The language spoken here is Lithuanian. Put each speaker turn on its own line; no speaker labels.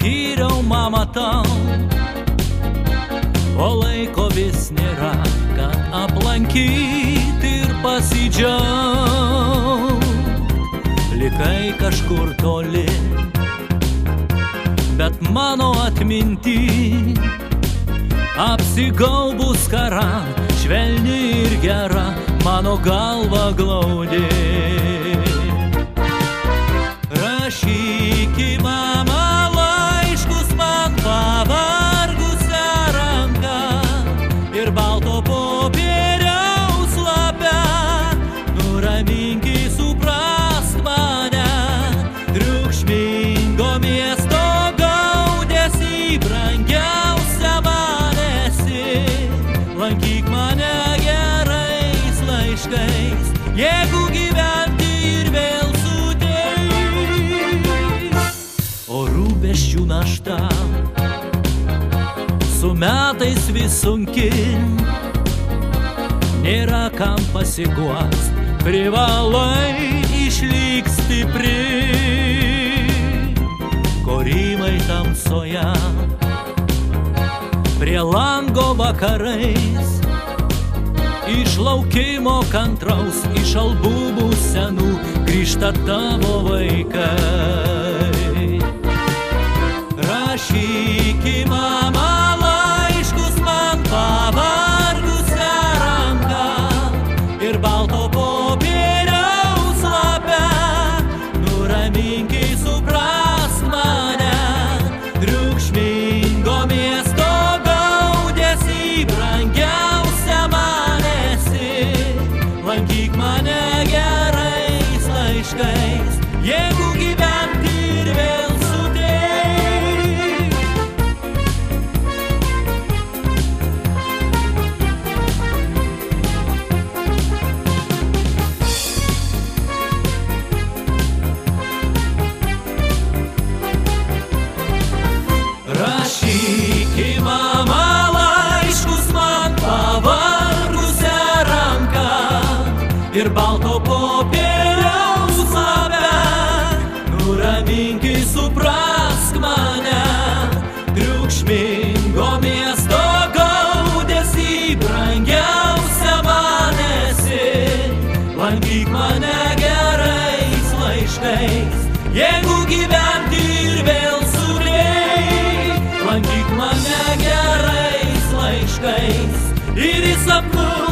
skyriau mamą tau, o laiko vis nėra, kad aplankyti ir pasidžiaut. Likai kažkur toli, bet mano atminty apsigaubus kara, švelni ir gera, mano galva glaudė. Rašyk į mamą laiškus man pavargusią ranką ir balto popieriaus lapę, nuraminki, suprask mane, triukšmingo miesto gaudesį, brangiausia man esi, lankyk mane gerais laiškais, jeigu gyventi ir vėl o rūpesčių našta su metais vis sunki, nėra kam pasiguost, privalai išlik stipri. Korimai tamsoje, prie lango vakarais, iš laukimo kantraus, iš albumų senų grįžta tavo vaikai. Rašyk į mamą laiškus man pavargusią ranką ir balto popieriaus lapę, nuraminki, suprask mane, triukšmingo miesto gaudesį, brangiausia man esi, lankyk mane gerais laiškais, jeigu gyventi ir vėl rašyk į mamą laiškus man pavargusią ranką ir balto popieriaus lapę, nuraminki, suprask mane, triukšmingo miesto gaudesį, brangiausia man esi, lankyk mane gerais laiškais, jeigu gyventi ir vėl lankyk mane gerais laiškais ir į sapnus.